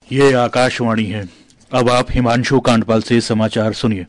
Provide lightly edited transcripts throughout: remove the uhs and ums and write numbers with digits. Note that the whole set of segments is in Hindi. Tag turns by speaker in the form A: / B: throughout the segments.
A: ये आकाशवाणी है। अब आप हिमांशु कांडपाल से समाचार सुनिए।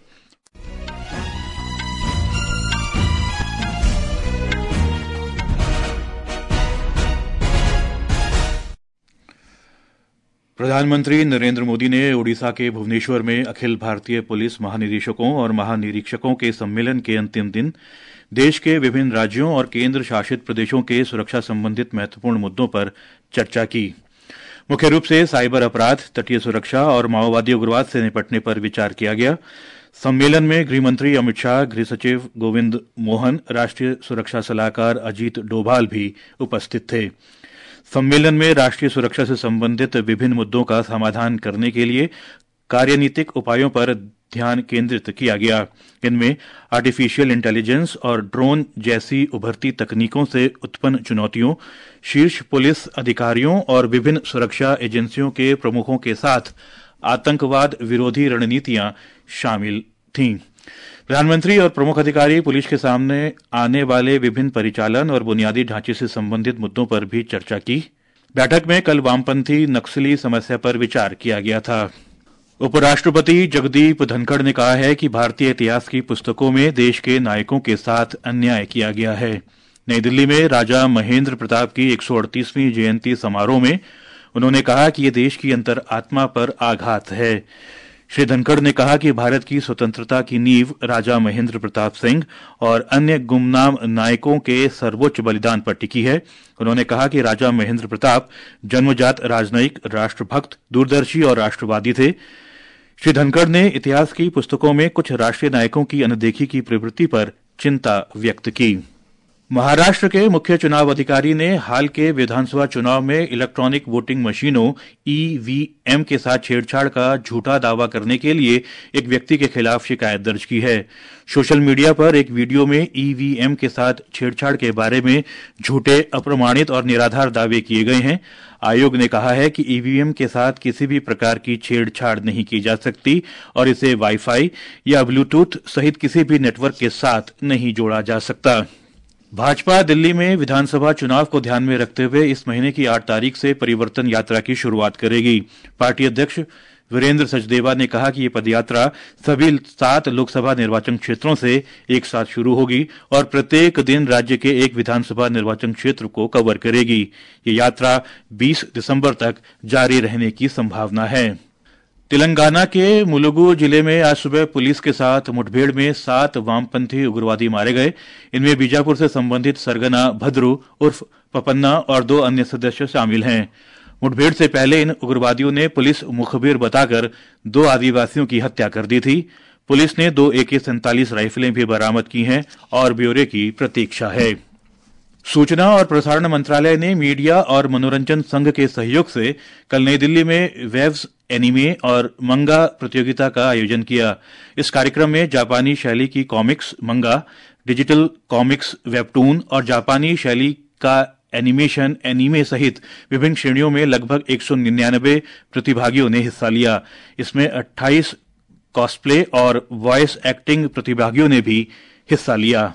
A: प्रधानमंत्री नरेंद्र मोदी ने ओडिशा के भुवनेश्वर में अखिल भारतीय पुलिस महानिदेशकों और महानिरीक्षकों के सम्मेलन के अंतिम दिन देश के विभिन्न राज्यों और केंद्र शासित प्रदेशों के सुरक्षा संबंधित महत्वपूर्ण मुद्दों पर चर्चा की। मुख्य रूप से साइबर अपराध, तटीय सुरक्षा और माओवादी उग्रवाद से निपटने पर विचार किया गया। सम्मेलन में गृह मंत्री अमित शाह, गृह सचिव गोविंद मोहन, राष्ट्रीय सुरक्षा सलाहकार अजीत डोभाल भी उपस्थित थे। सम्मेलन में राष्ट्रीय सुरक्षा से संबंधित विभिन्न मुद्दों का समाधान करने के लिए कार्यनीतिक उपायों पर ध्यान केंद्रित किया गया। इनमें आर्टिफिशियल इंटेलिजेंस और ड्रोन जैसी उभरती तकनीकों से उत्पन्न चुनौतियों, शीर्ष पुलिस अधिकारियों और विभिन्न सुरक्षा एजेंसियों के प्रमुखों के साथ आतंकवाद विरोधी रणनीतियां शामिल थीं। प्रधानमंत्री और प्रमुख अधिकारी पुलिस के सामने आने वाले विभिन्न परिचालन और बुनियादी ढांचे से संबंधित मुद्दों पर भी चर्चा की। बैठक में कल वामपंथी नक्सली समस्या पर विचार किया गया था। उपराष्ट्रपति जगदीप धनखड़ ने कहा है कि भारतीय इतिहास की पुस्तकों में देश के नायकों के साथ अन्याय किया गया है। नई दिल्ली में राजा महेंद्र प्रताप की 138वीं जयंती समारोह में उन्होंने कहा कि यह देश की अंतरात्मा पर आघात है। श्री धनखड़ ने कहा कि भारत की स्वतंत्रता की नींव राजा महेंद्र प्रताप सिंह और अन्य गुमनाम नायकों के सर्वोच्च बलिदान पर टिकी है। उन्होंने कहा कि राजा महेंद्र प्रताप जन्मजात राजनयिक, राष्ट्रभक्त, दूरदर्शी और राष्ट्रवादी थे। श्री धनखड़ ने इतिहास की पुस्तकों में कुछ राष्ट्रीय नायकों की अनदेखी की प्रवृत्ति पर चिंता व्यक्त की। महाराष्ट्र के मुख्य चुनाव अधिकारी ने हाल के विधानसभा चुनाव में इलेक्ट्रॉनिक वोटिंग मशीनों ईवीएम के साथ छेड़छाड़ का झूठा दावा करने के लिए एक व्यक्ति के खिलाफ शिकायत दर्ज की है। सोशल मीडिया पर एक वीडियो में ईवीएम के साथ छेड़छाड़ के बारे में झूठे, अप्रमाणित और निराधार दावे किए गए हैं। आयोग ने कहा है कि ईवीएम के साथ किसी भी प्रकार की छेड़छाड़ नहीं की जा सकती और इसे वाईफाई या ब्लूटूथ सहित किसी भी नेटवर्क के साथ नहीं जोड़ा जा सकता। भाजपा दिल्ली में विधानसभा चुनाव को ध्यान में रखते हुए इस महीने की 8 तारीख से परिवर्तन यात्रा की शुरुआत करेगी। पार्टी अध्यक्ष वीरेंद्र सचदेवा ने कहा कि ये पदयात्रा सभी 7 लोकसभा निर्वाचन क्षेत्रों से एक साथ शुरू होगी और प्रत्येक दिन राज्य के एक विधानसभा निर्वाचन क्षेत्र को कवर करेगी। ये यात्रा 20 दिसंबर तक जारी रहने की संभावना है। तेलंगाना के मुलुगु जिले में आज सुबह पुलिस के साथ मुठभेड़ में 7 वामपंथी उग्रवादी मारे गए। इनमें बीजापुर से संबंधित सरगना भद्रू उर्फ पपन्ना और 2 अन्य सदस्य शामिल हैं। मुठभेड़ से पहले इन उग्रवादियों ने पुलिस मुखबिर बताकर 2 आदिवासियों की हत्या कर दी थी। पुलिस ने 2 AK-47 राइफलें भी बरामद की हैं और ब्यौरे की प्रतीक्षा है। सूचना और प्रसारण मंत्रालय ने मीडिया और मनोरंजन संघ के सहयोग से कल नई दिल्ली में वेव्स एनीमे और मंगा प्रतियोगिता का आयोजन किया। इस कार्यक्रम में जापानी शैली की कॉमिक्स, मंगा, डिजिटल कॉमिक्स, वेबटून और जापानी शैली का एनिमेशन, एनीमे सहित विभिन्न श्रेणियों में लगभग 199 प्रतिभागियों ने हिस्सा लिया। इसमें 28 कॉस्प्ले और वॉइस एक्टिंग प्रतिभागियों ने भी हिस्सा लिया।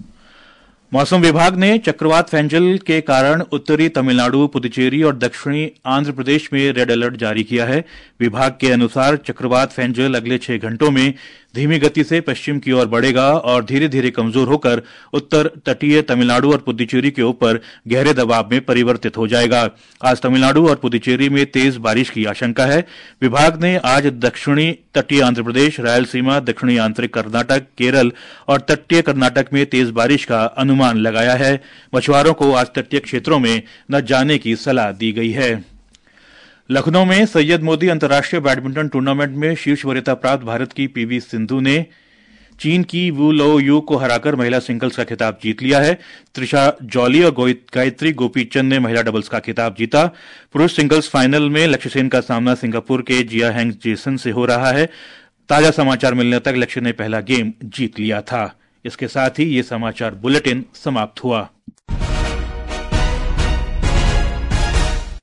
A: मौसम विभाग ने चक्रवात फेंजल के कारण उत्तरी तमिलनाडु, पुदुचेरी और दक्षिणी आंध्र प्रदेश में रेड अलर्ट जारी किया है। विभाग के अनुसार चक्रवात फेंजल अगले 6 घंटों में धीमी गति से पश्चिम की ओर बढ़ेगा और धीरे धीरे कमजोर होकर उत्तर तटीय तमिलनाडु और पुदुचेरी के ऊपर गहरे दबाव में परिवर्तित हो जाएगा। आज तमिलनाडु और पुदुचेरी में तेज बारिश की आशंका है। विभाग ने आज दक्षिणी तटीय आंध्र प्रदेश, रायलसीमा, दक्षिणी आंतरिक कर्नाटक, केरल और तटीय कर्नाटक में तेज बारिश का अनुमान लगाया है। मछुआरों को आज तटीय क्षेत्रों में न जाने की सलाह दी गई है। लखनऊ में सैयद मोदी अंतर्राष्ट्रीय बैडमिंटन टूर्नामेंट में शीर्ष वरीयता प्राप्त भारत की पीवी सिंधु ने चीन की वू लो यू को हराकर महिला सिंगल्स का खिताब जीत लिया है। त्रिशा जॉली और गायत्री गोपीचंद ने महिला डबल्स का खिताब जीता। पुरुष सिंगल्स फाइनल में लक्ष्य सेन का सामना सिंगापुर के जिया हैंग जेसन से हो रहा है। ताजा समाचार मिलने तक लक्ष्य ने पहला गेम जीत लिया था। इसके साथ ही ये समाचार बुलेटिन समाप्त हुआ।